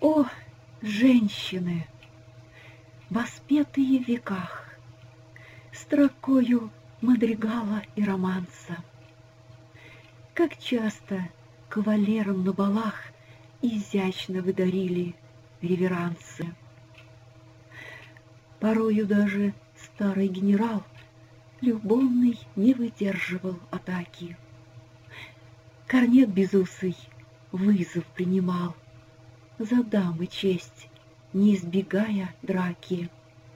О, женщины, воспетые в веках, строкою мадригала и романса! Как часто кавалерам на балах изящно вы дарили реверансы! Порою даже старый генерал любовный не выдерживал атаки. Корнет безусый вызов принимал, за дамы честь, не избегая драки.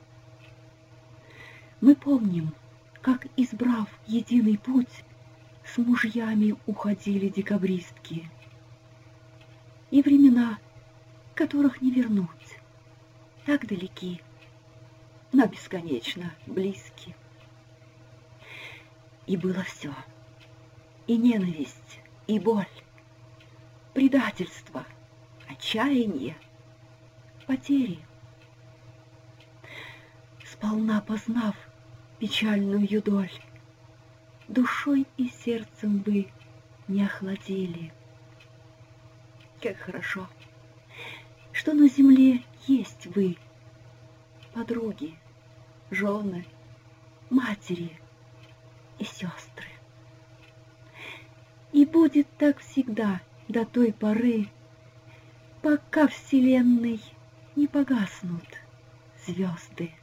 Мы помним, как, избрав единый путь, с мужьями уходили декабристки. И времена, которых не вернуть, так далеки, но бесконечно близки. И было все, и ненависть, и боль, предательство, отчаяние, потери. Сполна познав печальную доль, душой и сердцем вы не охладели. Как хорошо, что на земле есть вы, подруги, жены, матери и сестры. И будет так всегда до той поры, пока вселенной не погаснут звезды.